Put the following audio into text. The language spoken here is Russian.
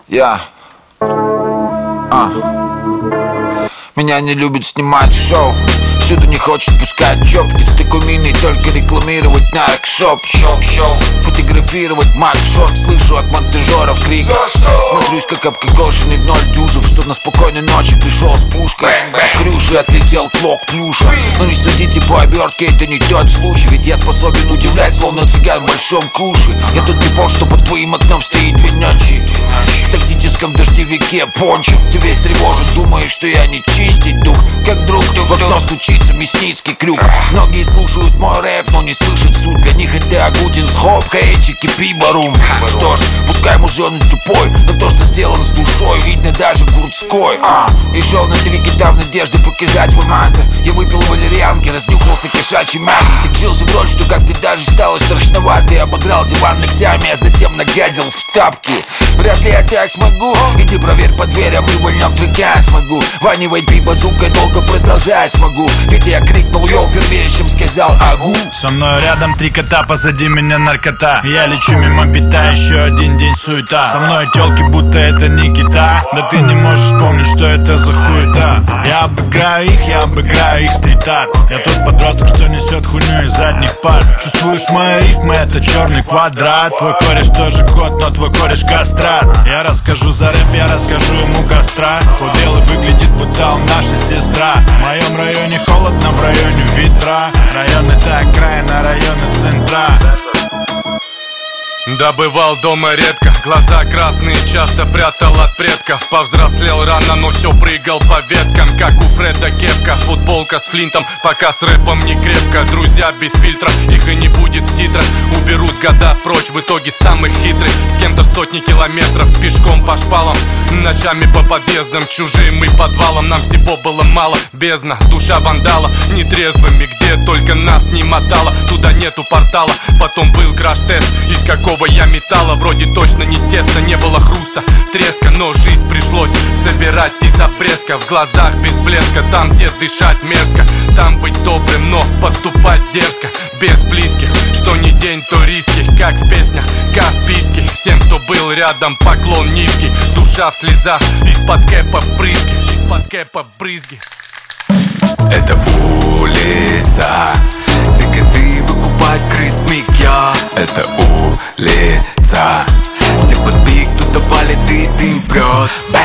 Я Меня не любят снимать шоу, всюду не хочет пускать джоб. Ведь такой милый только рекламировать наркшоп. Фотографировать маркшот, слышу от монтажеров крик. Смотрюсь, как обкокошенный в ноль дюжев, что на спокойной ночи пришел с пушкой. От крыши отлетел клок плюша. Но не судите по обертке, это не тот случай. Ведь я способен удивлять, словно цыган в большом куше. Я тот типон, что под твоим окном стоит две ночи. В тактическом дождевике пончо. Ты весь тревожен, думаешь, что я не чистить дух. Как вдруг в окно стучится мясницкий крюк. Многие слушают мой рэп, но не слышат суть. Для них это Агутин с хопка, эчики, пибарум. Что ж, пускай мужчина тупой, но то, что сделано с душой, видно даже гурцкой. Я шел на 3 кита в надежде показать свой мантр. Я выпил валерьянки, разнюхался кошачьей мятой. Так вжился в роль, что как-то даже стало страшновато. Я ободрал диван ногтями, а затем нагадил в тапки. Вряд ли я так смогу. Иди проверь под дверь, мы вольнем трека смогу. Ванивай пей базукой, долго продолжать смогу. Ведь я крикнул йоу первее, чем сказал агу. Со мной рядом 3 кота, позади меня наркота. Я лечу мимо бита, еще один день суета. Со мной тёлки, будто это не кита. Да ты не можешь помнить, что это за хуета. Я обыграю их стрит-арт. Я тот подросток, что несет хуйню из задних пар. Чувствуешь мои рифмы, это черный квадрат. Твой кореш тоже кот, но твой кореш кастрат. Я расскажу за рэп, я расскажу ему костра. Худел и выглядит, будто он наша сестра. В моем районе холодно, в районе ветра. Район это окраина, районы центра. Добывал дома редко, глаза красные часто прятал от предков. Повзрослел рано, но все прыгал по веткам, как у Фреда кепка. Футболка с флинтом, пока с рэпом не крепко. Друзья без фильтра, их и не будет в титрах. Уберут года прочь, в итоге самых хитрых. С кем-то сотни километров, пешком по шпалам. Ночами по подъездам, чужим и подвалам. Нам всего было мало, бездна, душа вандала. Нетрезвыми, где только нас не мотало. Туда нету портала, потом был краш-тест. Из какого я металла, вроде точно не тесто. Не было хруста, треска, но жизнь пришлось собирать из обрезка. В глазах без блеска, там где дышать мерзко. Там быть добрым, но поступать дерзко. Без близких, что не день, то риски. Как в песнях каспийских. Всем, кто был рядом, поклон низкий. Душа в слезах, из-под кэпа брызги. Из-под кэпа брызги. Это улица, где коты выкупать крыс микья. Это улица, где под биг кто-то валит и дым прет.